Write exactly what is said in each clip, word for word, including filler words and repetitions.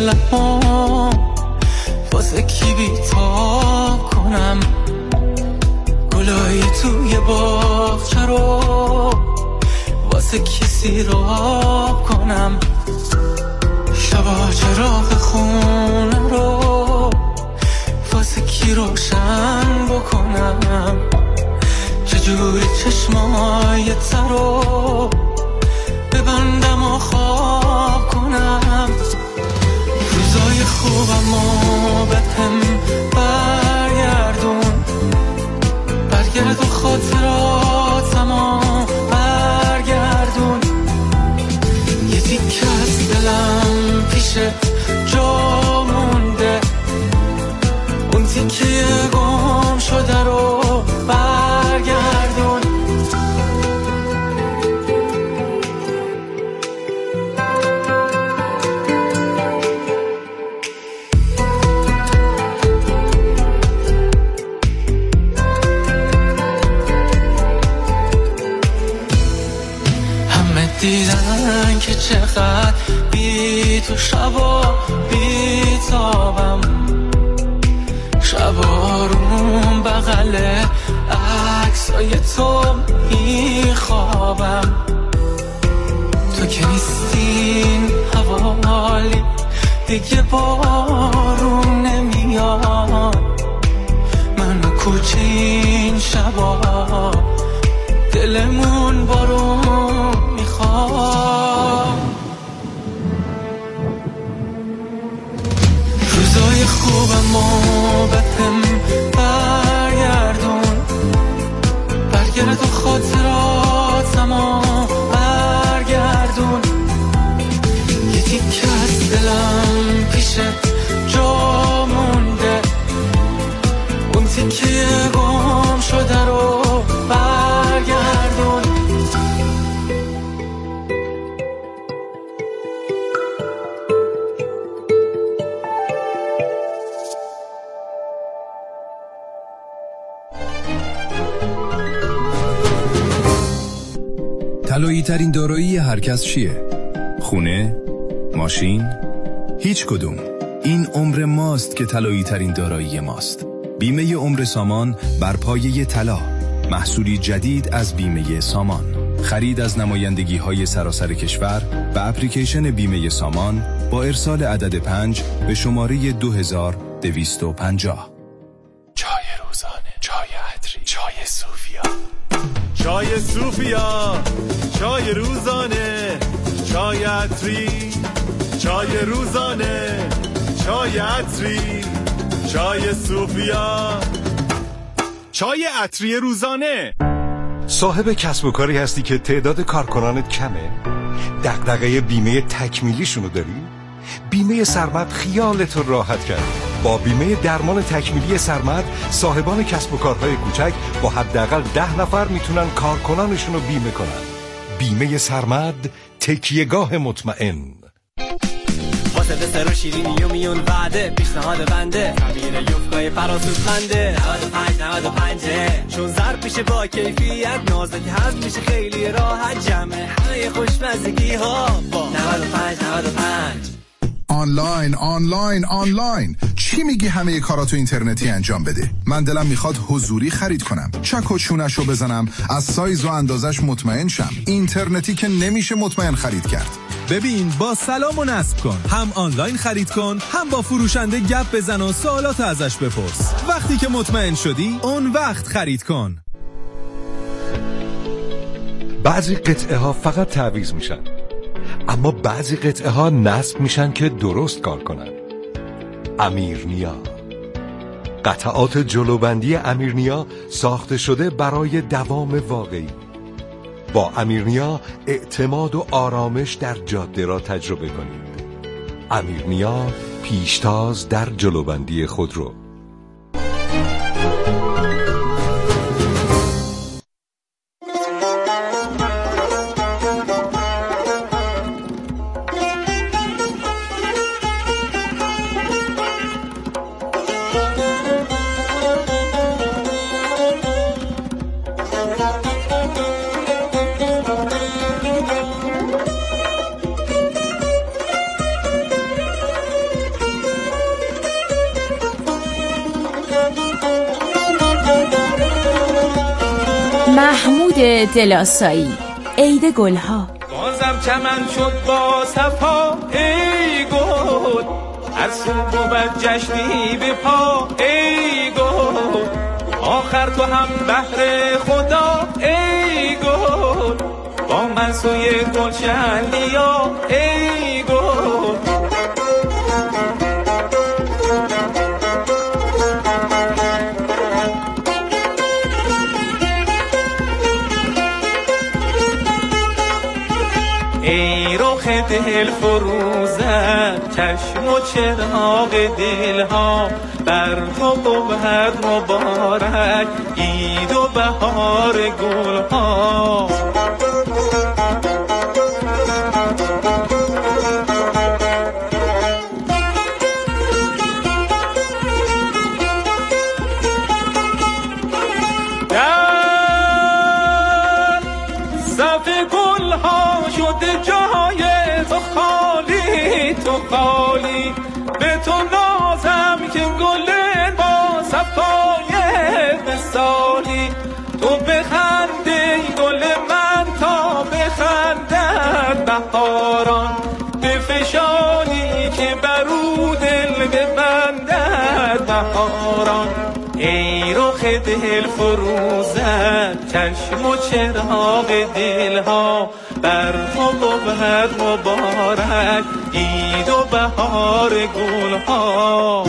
لبم واسه کی بیتاب کنم، گلای توی باغچه رو واسه کی سیراب کنم، شبا چراغ خونه رو واسه کی روشن بکنم، چجوری چشمای ترو ببندم و خواب کنم، روزای خوبم و به هم برگردون، برگرد و خاطراتم و برگردون، یه تیکه از دلم پیش جا مونده، اون تیکه گم شده رو برگردون. همه دیدن که چقدر بی تو شبا بی تابم، شبا روم بغل عکسای تو میخوابم، تو که نیستین حوالی دیگه بارون نمیاد، من و کوچه این شبا دلمون بارون میخواد، روزای خوبم و به هم برگردون، برگرد و خاطراتم و برگردون، یه تیکه از دلم پیش جا مونده، اون تیکه گم شده رو برگردون. طلایی ترین دارایی هر کس چیه؟ خونه؟ ماشین؟ هیچ کدوم. این عمر ماست که طلایی ترین دارایی ماست. بیمه عمر سامان بر پایه طلا، محصولی جدید از بیمه سامان. خرید از نمایندگی های سراسر کشور و اپلیکیشن بیمه سامان با ارسال عدد پنج به شماره دو هزار دویست و پنجاه. چای روزانه، چای عطری، چای صوفیا، چای صوفیا، چای روزانه، چای عطری، چای روزانه، چای عطری، چای صوفیا، چای عطری روزانه. صاحب کسب و کاری هستی که تعداد کارکنانت کمه؟ دغدغه بیمه تکمیلیشونو داری؟ بیمه سرمد خیالت رو راحت کرد. با بیمه درمان تکمیلی سرمد صاحبان کسب و کارهای کوچک با حداقل ده نفر میتونن کارکنانشون رو بیمه کنن. بیمه سرمد، تکیهگاه مطمئن. واسه دسر و شیرینی و میون وعده، پیشنهاد بنده خبیر یوفقای فراسودمنده. نود و پنج نود و پنج چون ضرب میشه با کیفیت، نازکی هست میشه خیلی راحت، جمع همه خوشمزگی ها با نود و پنج نود و پنج. آنلاین آنلاین آنلاین چی میگی؟ همه کاراتو اینترنتی انجام بده. من دلم میخواد حضوری خرید کنم، چک و چونشو بزنم، از سایز و اندازش مطمئن شم. اینترنتی که نمیشه مطمئن خرید کرد. ببین با سلام و نصب کن، هم آنلاین خرید کن، هم با فروشنده گپ بزن و سوالات ازش بپرس. وقتی که مطمئن شدی اون وقت خرید کن. بعضی قطعه ها فقط تعویض میشن، اما بعضی قطعه ها نصب میشن که درست کار کنن. امیرنیا، قطعات جلوبندی امیرنیا ساخته شده برای دوام واقعی. با امیرنیا اعتماد و آرامش در جاده را تجربه کنید. امیرنیا، پیشتاز در جلوبندی خودرو. محمود دلاسایی، عید گلها. بازم چمن شد با صفا ای گل، هر سو بود جشنی به پا ای گل، آخر تو هم بهر خدا ای گل، با من سوی گلشن بیا ای گل. ای رخ دل فروزد چشم و چراغ دلها، بر تو بود مبارک عید و بهار گلها. خالی به تو نازم که گل با صفای مثالی، تو بخنده گل من تا بخندد بهاران، بفشانی که برو دل ببندد بهاران. ای رخ دل فروزد چشم و چراغ دلها، بر تو بود مبارک عید و بهار گلها.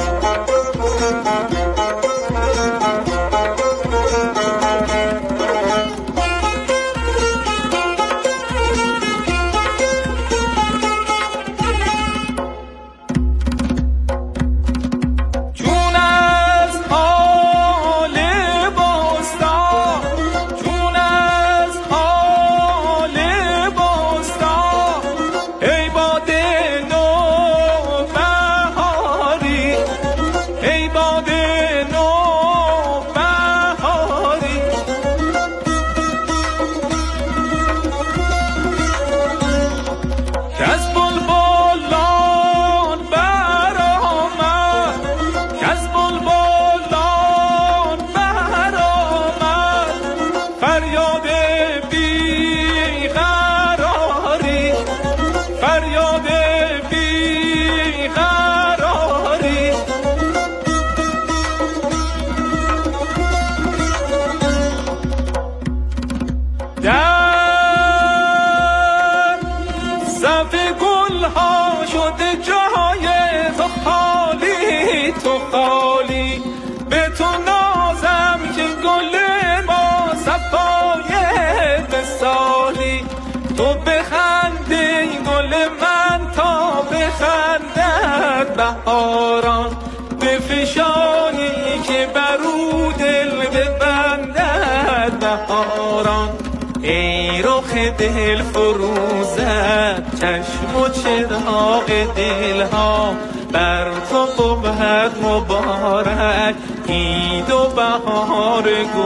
بهاران بفشانی که برو دل ببندد بهاران. ای رخ دل فروزد چشم و چراغ دلها، بر تو بود مبارک عید و بهار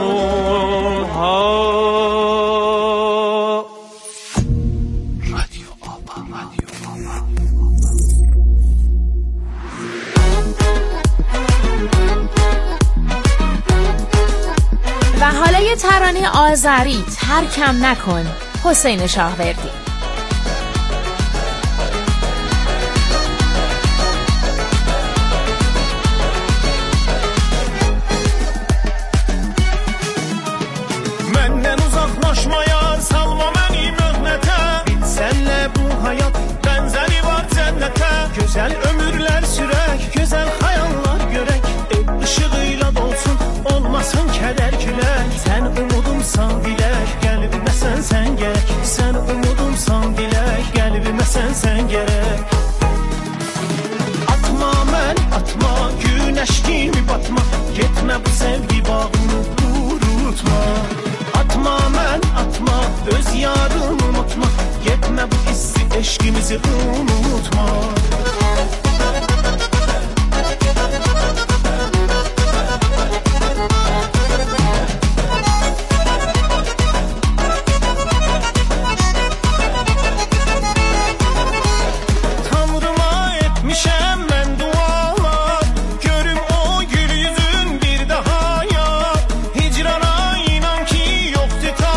گلها. و حالا یه ترانه آذری، ترکم نکن، حسین شاهوردی. Məndən uzaqlaşmaya salma məni möhnətə, sənlə bu həyat bənzəri var cənnətə. Gözəl ömürlər sürək, gözəl xəyallar görək, ev işığıyla dolsun, olmasın kədər külək. Sən umudumsan dilək, qəlbimə sən sən gərək. Sən umudumsan dilək, qəlbimə sən sən gərək. Atma mən, atma, günəş kimi batma, getmə bu sevgi bağını qurutma. Atma mən, atma, öz yarımı unutma, getmə bu hissi, eşqimizi unutma. Hicrana inan ki yoktu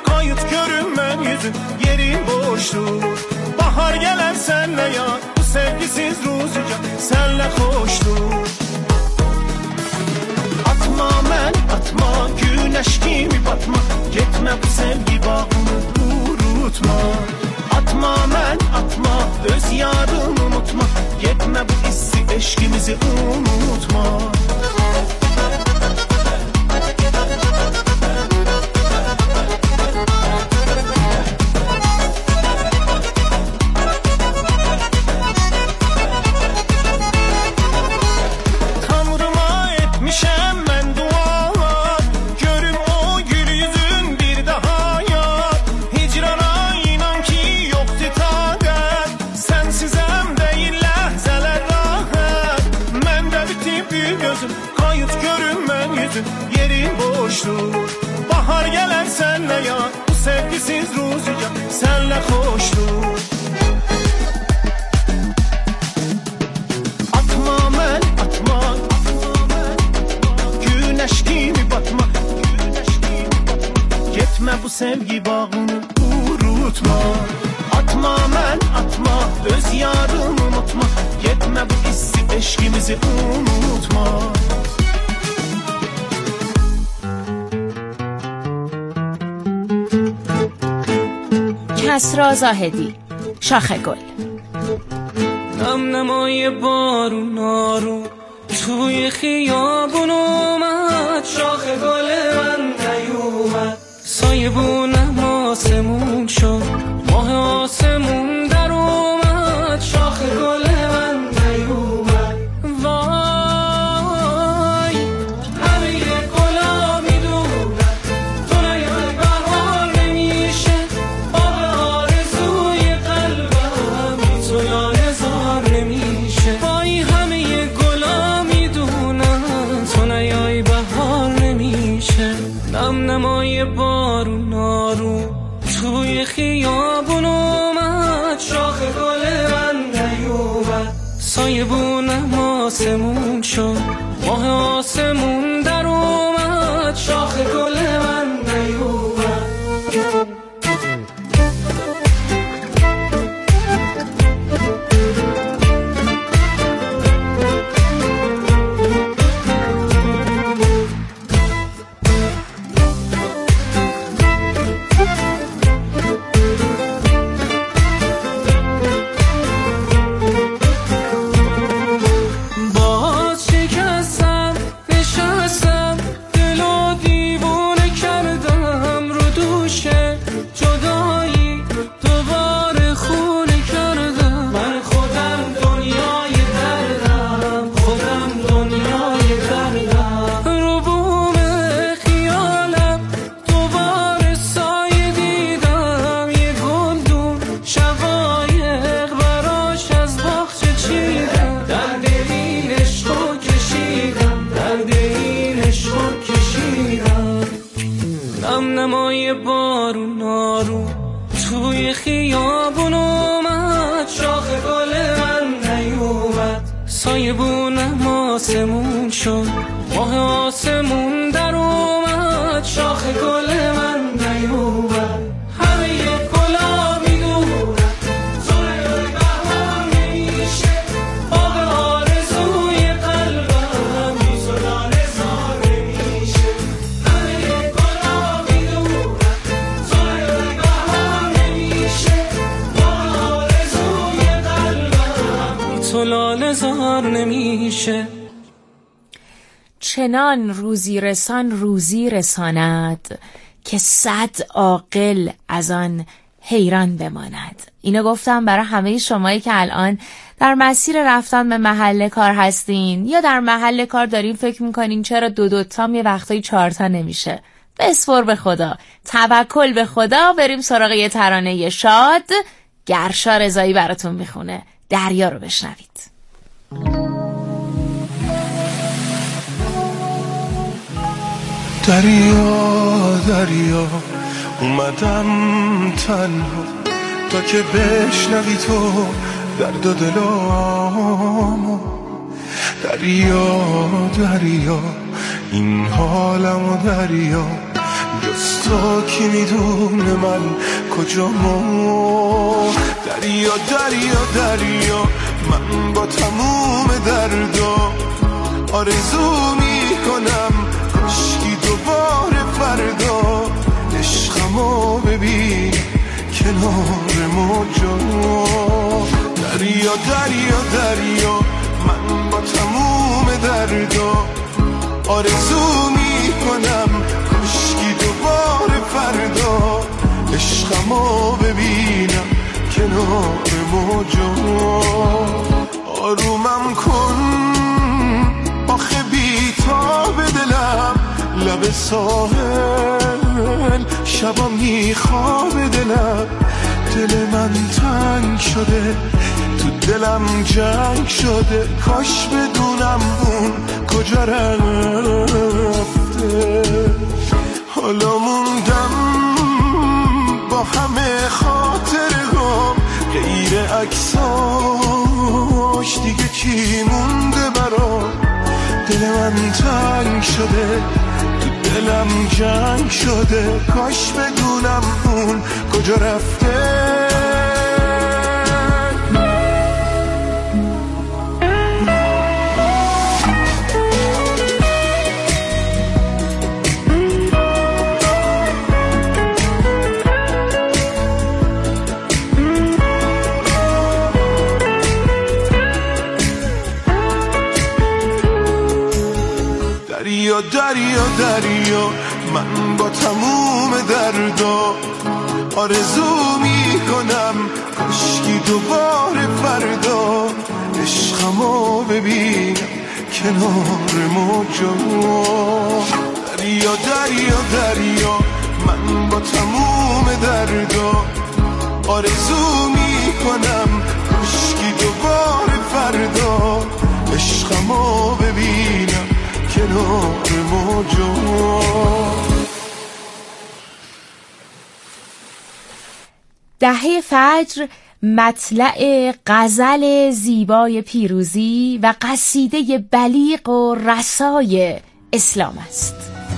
Qayıt görünmən yüzün, yerin boşdur. Bahar gələn sənlə yar, bu sevgisiz ruzica sənlə xoşdur. Atma mən, atma, güneş kimi batma. Getmə bu sevgi bağını unutma. Atma mən, atma, öz yarını unutma. Getmə bu hissi, eşkimizi unutma. Yerin boşdur. Bahar gələn sənlə yar, bu sevgisiz ruzica sənlə xoşdur. Atma mən, atma, güneş kimi batma. Getmə bu sevgi bağını unutma. Atma mən, atma, öz yarını unutma. Getmə bu hissi, eşkimizi unutma. کسری زاهدی، شاخ گل. نم نمای بارون آروم توی خیابون اومد، شاخ گل من نیومد. سایبونم آسمون شد، ماه آسمون در اومد، شاخ گل من نیومد. وای همه گلا میدونن تو نیای بهار نمیشه. آب آرزوی قلبم بی تو لاله‌زار نمیشه. وای همه گلا میدونن تو نیای بهار نمیشه. نم نمای بارون آروم توی خیابون اومد، شاخ گل من نیومد. سایبونم آسمون شد، ماه آسمون در اومد، شاخ گل من نیومد. نمای بارون آروم توی خیابون اومد، شاخ گل من نیومد. سایبونم آسمون شد، ماه آسمون در اومد، شاخ گل من نیومد. همه گلا میدونن تو نیای بهار نمیشه. باغ آرزوی قلبم بی تو لاله‌زار نمیشه. همه گلا میدونن تو نیای بهار نمیشه. باغ آرزوی قلبم بی تو لاله‌زار نمیشه. چنان روزی رسان روزی رساند که صد عاقل از آن حیران بماند. اینو گفتم برای همه شمایی که الان در مسیر رفتن به محل کار هستین یا در محل کار دارین فکر میکنین چرا دو دوتام یه وقتایی چهارتا نمیشه. بسپر به خدا، توکل به خدا. بریم سراغ یه ترانه شاد. گرشا رضایی براتون میخونه. دریا رو بشنوید. دریا دریا اومدم تنها تا که بشنوی تو درد و دلامو. دریا دریا این حالمو دریا جز تو کی میدونه من کجامو. دریا دریا دریا من با تموم دردا آرزو میکنم کاشکی دوباره فردا عشقمو ببین کنار موجا. دریا دریا دریا من با تموم دردا آرزو میکنم کاشکی دوباره فردا عشقمو ببینم کنار موجا. آرومم کن آخه بی‌تاب دلم لب ساحل شبا میخواب دلم. دل من تنگ شده تو دلم جنگ شده کاش بدونم اون کجا رفته. حالا موندم با همه خاطرهام غیر عکساش دیگه چی مونده برام. دل من تنگ شده تو دلم جنگ شده کاش بدونم اون کجا رفته. دریا دریا دریا من با تموم دردا آرزو میکنم کاشکی دوباره فردا عشقمو ببینم کنار موجا. دریا دریا دریا من با تموم دردا آرزو میکنم کاشکی دوباره فردا عشقمو ببینم کنار موجا. دهه فجر مطلع غزل زیبای پیروزی و قصیده بلیغ و رسای اسلام است.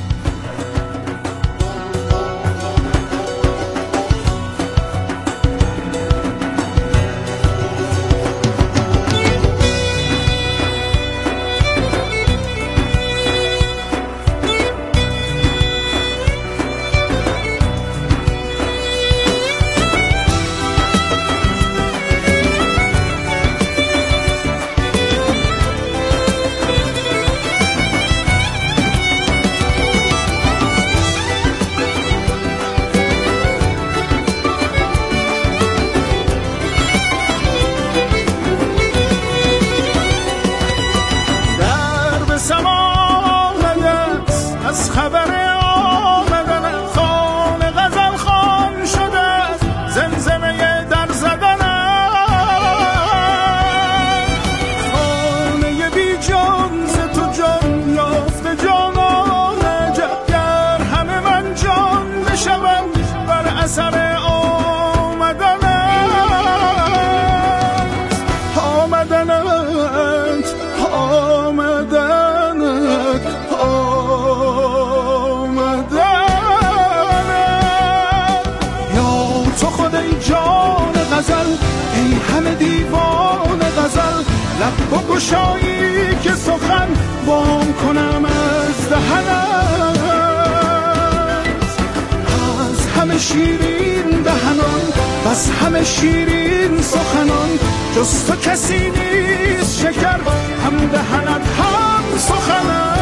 گشایی که سخن وام کنم از دهنت، از همه شیرین دهنان بس همه شیرین سخنان، جز تو کسی نیست شکر هم دهنت هم سخنت.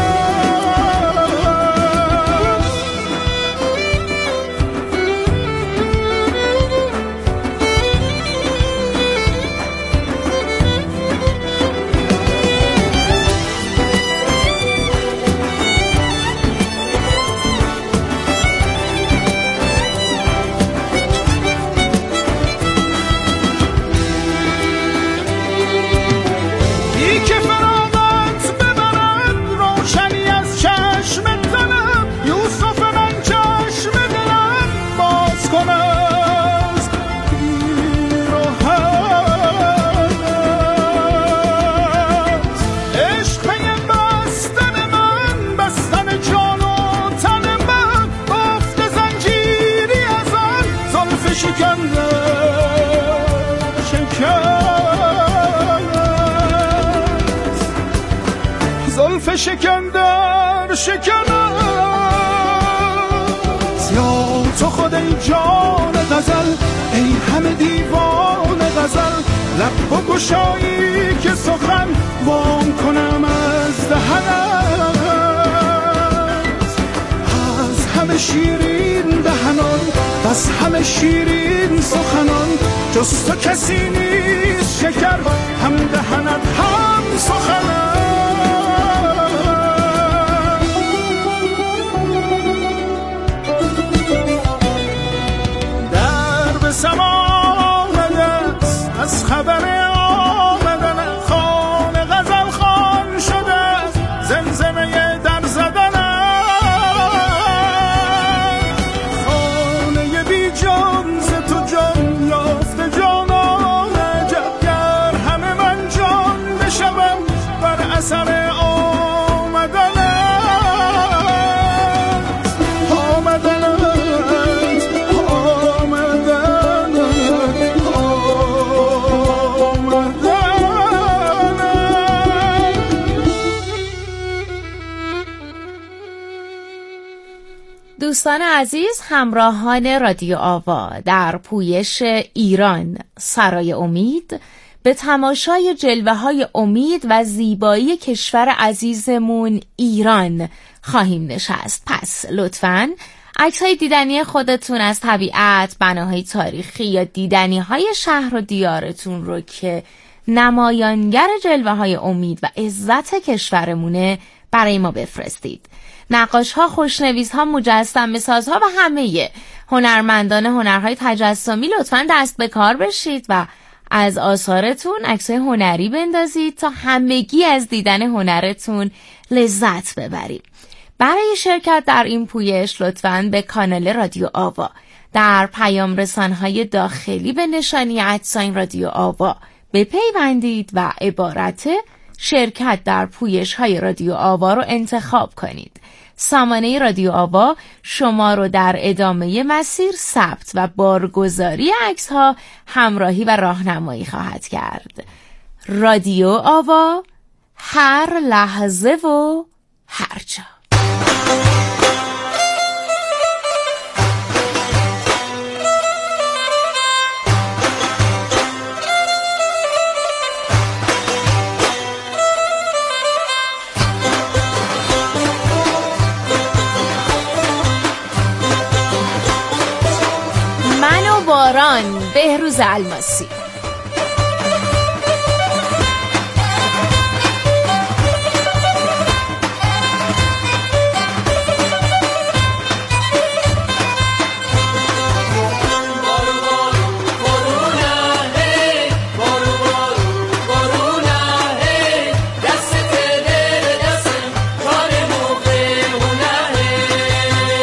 روشنی شکنده شکست زلف شکندر شکست یا تو خود ای جان غزل ای همه دیوان غزل لب و گشایی که سخن وام کنم از دهنت از همه شیرین دهنان بس همه شیرین سخنان جز تو کسی نیست شکر هم دهنت هم سخنت در به سما آمدست از خبر آمدن خان غزل خان شده زمزمه در زدن خانه بی جان ز تو جان یافته جانان عجب گر همه من جان بشوم بر اثر آمدن آمدن دوستان عزیز، همراهان رادیو آوا، در پویش ایران سرای امید به تماشای جلوه های امید و زیبایی کشور عزیزمون ایران خواهیم نشست. پس لطفاً عکس‌های دیدنی خودتون از طبیعت، بناهای تاریخی یا دیدنی های شهر و دیارتون رو که نمایانگر جلوه های امید و عزت کشورمونه برای ما بفرستید. نقاش ها، خوشنویس ها، مجسمه ساز ها و همه هنرمندان هنرهای تجسمی لطفاً دست به کار بشید و از آثارتون عکسای هنری بندازید تا همگی از دیدن هنرتون لذت ببریم. برای شرکت در این پویش لطفاً به کانال رادیو آوا در پیام رسانهای داخلی به نشانی ادساین رادیو آوا بپیوندید و عبارت شرکت در پویش های رادیو آوا رو انتخاب کنید. سامانه رادیو آوا شما رو در ادامه مسیر ثبت و بارگذاری عکس ها همراهی و راهنمایی خواهد کرد. رادیو آوا، هر لحظه و هر جا. باران، بهروز الماسی.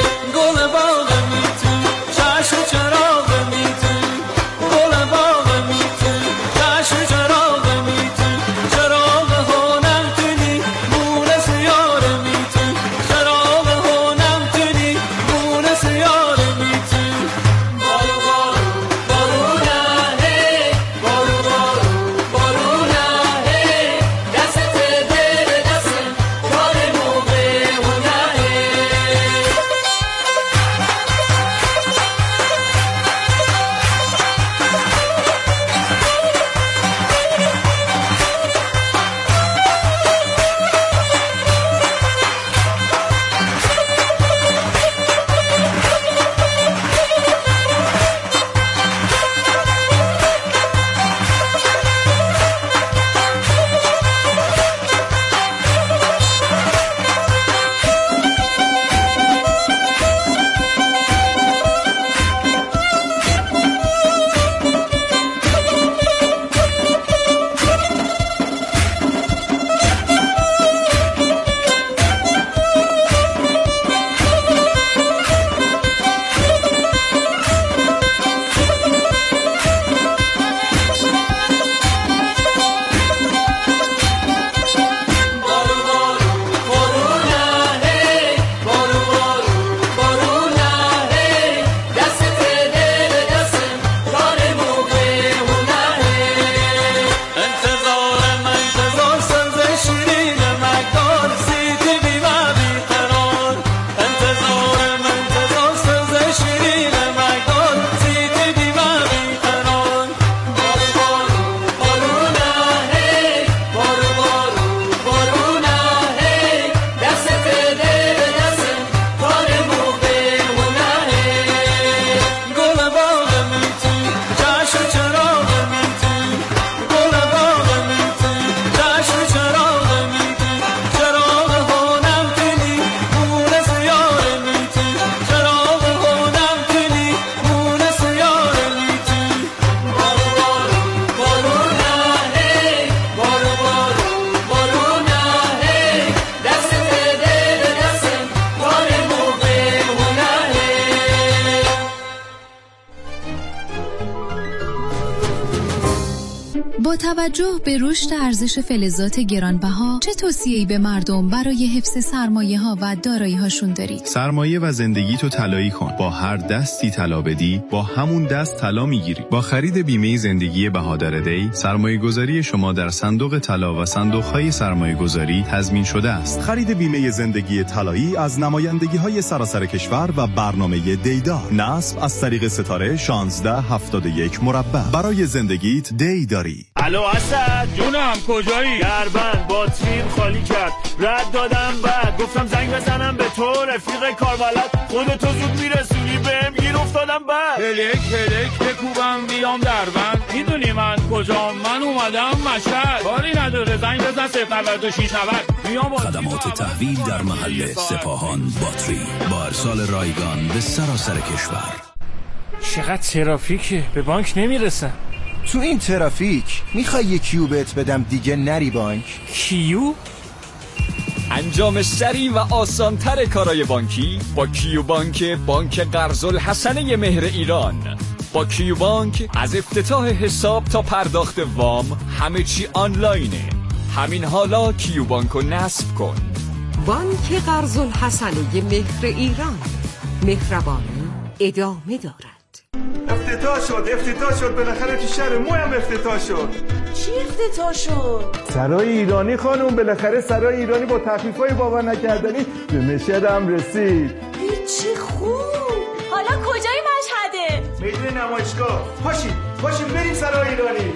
گل باغ با توجه به رشد ارزش فلزات گرانبها چه توصیه‌ای به مردم برای حفظ سرمایه‌ها و دارایی‌هاشون دارید؟ سرمایه و زندگی تو طلایی کن. با هر دستی طلا بدی، با همون دست طلا میگیری. با خرید بیمه زندگی بهادر دی، سرمایه گذاری شما در صندوق طلا و صندوق‌های سرمایه گذاری تضمین شده است. خرید بیمه زندگی طلایی از نمایندگی‌های سراسر کشور و برنامه دیدار. نصب از طریق ستاره شانزده هفتاد و یک مربع. برای زندگیت دی داری. الو اسد جونم کجایی؟ دربند باتریم خالی کرد، رد دادم بعد گفتم زنگ بزنم به تو رفیق کاربلد، خودتو زود میرسونی بهم گیر افتادم بعد هلک هلک بکوبم بیام دربند، میدونی من کجام؟ من اومدم مشهد، کاری نداره زنگ بزن صفر نود و شش نود میام. خدمات تحویل در محل سپاهان باتری با ارسال رایگان به سراسر کشور. چقدر ترافیکه، به بانک نمیرسم. تو این ترافیک میخوای یه کیو بهت بدم دیگه نری بانک؟ کیو؟ انجام سریع و آسانتر کارهای بانکی با کیو بانک، بانک قرض الحسنه مهر ایران. با کیو بانک از افتتاح حساب تا پرداخت وام همه چی آنلاینه. همین حالا کیو بانکو نصب کن. بانک قرض الحسنه مهر ایران، مهربانی ادامه دارد. افتتاح شد افتتاح شد بالاخره تو شهر مویم افتتاح شد. چی افتتاح شد؟ سرای ایرانی خانم، بالاخره سرای ایرانی با تخفیفای باور نکردنی به مشهد هم رسید. چی خوب. حالا کجای مشهده؟ میدون نمایشگاه. پاشید پاشید بریم سرای ایرانی.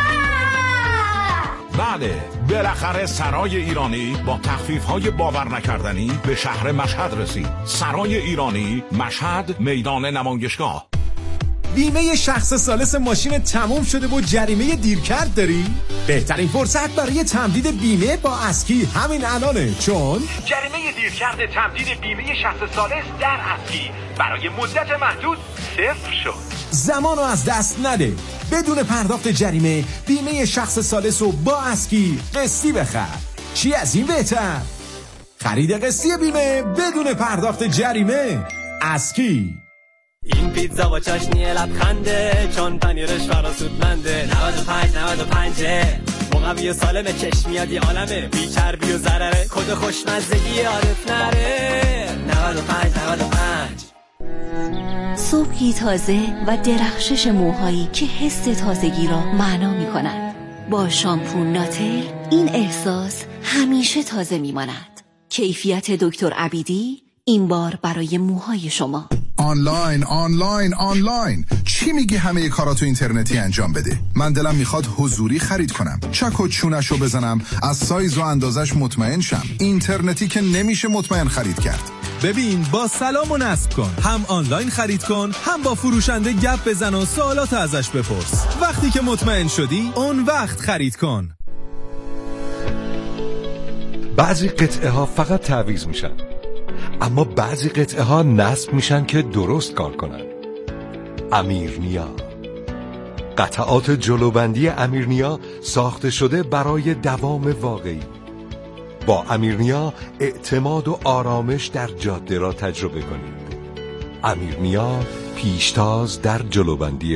بله، بالاخره سرای ایرانی با تخفیف‌های باور نکردنی به شهر مشهد رسید. سرای ایرانی، مشهد، میدان نمایشگاه. بیمه شخص ثالث ماشین تموم شده و جریمه دیرکرد داری؟ بهترین فرصت برای تمدید بیمه با اسکی همین الانه، چون جریمه دیرکرد تمدید بیمه شخص ثالث در اسکی برای مدت محدود صفر شد. زمانو از دست نده. بدون پرداخت جریمه بیمه شخص ثالث رو با اسکی قسطی بخر. چی از این بهتر؟ خرید قسطی بیمه بدون پرداخت جریمه. اسکی. این پیتزا با چاشنی لبخنده، چون پنیرش فراسودمنده. نود و پنج نود و پنج مقوی و سالمه، چشمیادی عالمه، بی چربی و ضرره، کد خوشمزگی یادت نره. نود و پنج نود و پنج. صبحی تازه و درخشش موهایی که حس تازگی را معنا می کنند. با شامپو ناتل این احساس همیشه تازه می ماند. کیفیت دکتر عبیدی این بار برای موهای شما. آنلاین آنلاین آنلاین چی میگی همه کاراتو اینترنتی انجام بده؟ من دلم میخواد حضوری خرید کنم، چک و چونشو بزنم، از سایز و اندازش مطمئن شم. اینترنتی که نمیشه مطمئن خرید کرد. ببین با سلام و نصب کن، هم آنلاین خرید کن، هم با فروشنده گپ بزن و سوالات ازش بپرس. وقتی که مطمئن شدی اون وقت خرید کن. بعضی قطعه ها فقط تعویض میشن، اما بعضی قطعه ها نصب میشن که درست کار کنن. امیرنیا، قطعات جلوبندی امیرنیا ساخته شده برای دوام واقعی. با امیرنیا اعتماد و آرامش در جاده را تجربه کنید. امیرنیا پیشتاز در جلوبندی